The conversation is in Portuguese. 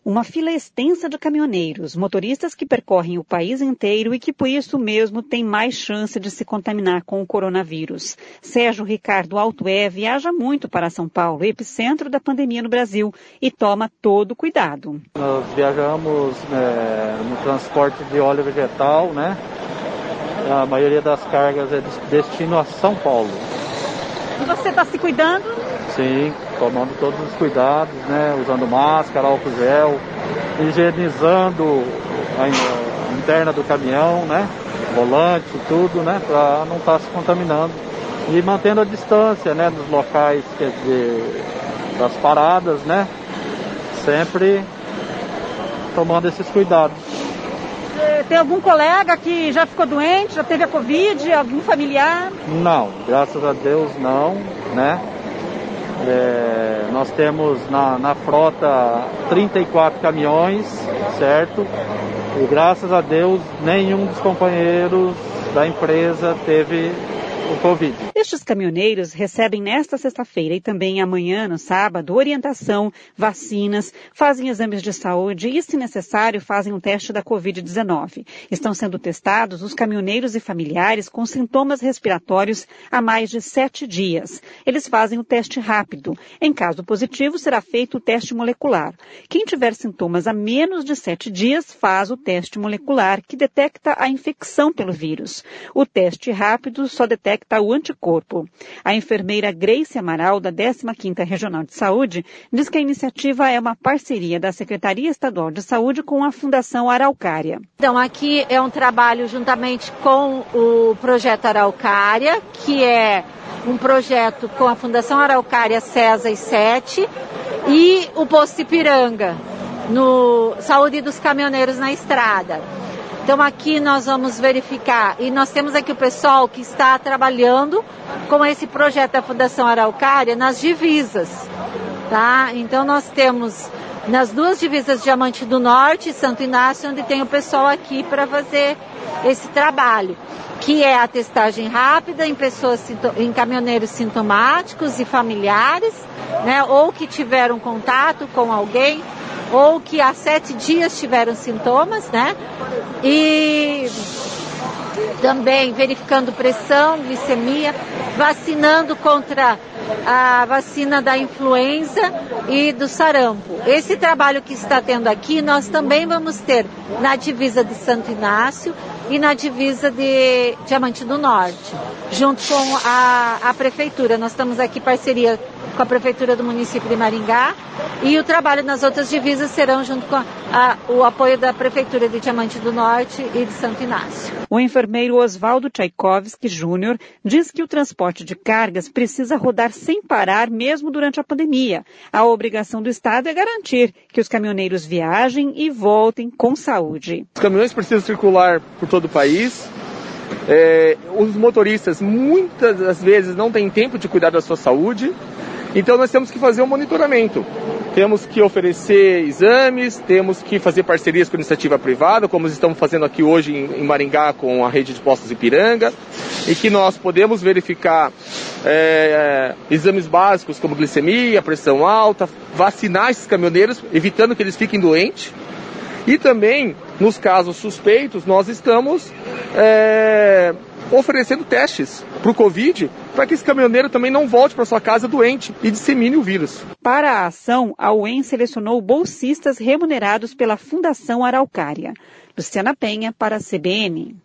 Uma fila extensa de caminhoneiros, motoristas que percorrem o país inteiro e que por isso mesmo têm mais chance de se contaminar com o coronavírus. Sérgio Ricardo Altué viaja muito para São Paulo, epicentro da pandemia no Brasil, e toma todo o cuidado. Nós viajamos no transporte de óleo vegetal, né? A maioria das cargas é de destino a São Paulo. E você está se cuidando? Sim, tomando todos os cuidados, né? Usando máscara, álcool gel, higienizando a interna do caminhão, né? Volante, tudo, né? Para não estar se contaminando. E mantendo a distância, né? Dos locais, quer dizer, das paradas, né? Sempre tomando esses cuidados. Tem algum colega que já ficou doente, já teve a Covid, algum familiar? Não, graças a Deus não, né? Nós temos na frota 34 caminhões, certo? E graças a Deus nenhum dos companheiros da empresa teve o Covid. Estes caminhoneiros recebem nesta sexta-feira e também amanhã, no sábado, orientação, vacinas, fazem exames de saúde e, se necessário, fazem um teste da Covid-19. Estão sendo testados os caminhoneiros e familiares com sintomas respiratórios há mais de 7 dias. Eles fazem o teste rápido. Em caso positivo, será feito o teste molecular. Quem tiver sintomas há menos de 7 dias faz o teste molecular, que detecta a infecção pelo vírus. O teste rápido só detecta o anticorpo. A enfermeira Grace Amaral, da 15ª Regional de Saúde, diz que a iniciativa é uma parceria da Secretaria Estadual de Saúde com a Fundação Araucária. Então, aqui é um trabalho juntamente com o Projeto Araucária, que é um projeto com a Fundação Araucária CESA e SET e o Posto Ipiranga, no Saúde dos Caminhoneiros na Estrada. Então aqui nós vamos verificar, e nós temos aqui o pessoal que está trabalhando com esse projeto da Fundação Araucária nas divisas, tá? Então nós temos nas duas divisas Diamante do Norte e Santo Inácio, onde tem o pessoal aqui para fazer esse trabalho, que é a testagem rápida em caminhoneiros sintomáticos e familiares, né? Ou que tiveram contato com alguém, ou que há 7 dias tiveram sintomas, né? E também verificando pressão, glicemia, vacinando contra a vacina da influenza e do sarampo. Esse trabalho que está tendo aqui, nós também vamos ter na divisa de Santo Inácio e na divisa de Diamante do Norte, junto com a Prefeitura. Nós estamos aqui em parceria com a Prefeitura do município de Maringá, e o trabalho nas outras divisas serão junto com o apoio da Prefeitura de Diamante do Norte e de Santo Inácio. O enfermeiro Oswaldo Tchaikovsky Júnior diz que o transporte de cargas precisa rodar sem parar mesmo durante a pandemia. A obrigação do Estado é garantir que os caminhoneiros viajem e voltem com saúde. Os caminhões precisam circular por todo o país. Os motoristas muitas das vezes não têm tempo de cuidar da sua saúde. Então nós temos que fazer um monitoramento, temos que oferecer exames, temos que fazer parcerias com a iniciativa privada, como estamos fazendo aqui hoje em Maringá com a rede de postos Ipiranga, e que nós podemos verificar exames básicos como glicemia, pressão alta, vacinar esses caminhoneiros, evitando que eles fiquem doentes. E também, nos casos suspeitos, nós estamos oferecendo testes para o Covid, para que esse caminhoneiro também não volte para sua casa doente e dissemine o vírus. Para a ação, a UEM selecionou bolsistas remunerados pela Fundação Araucária. Luciana Penha, para a CBN.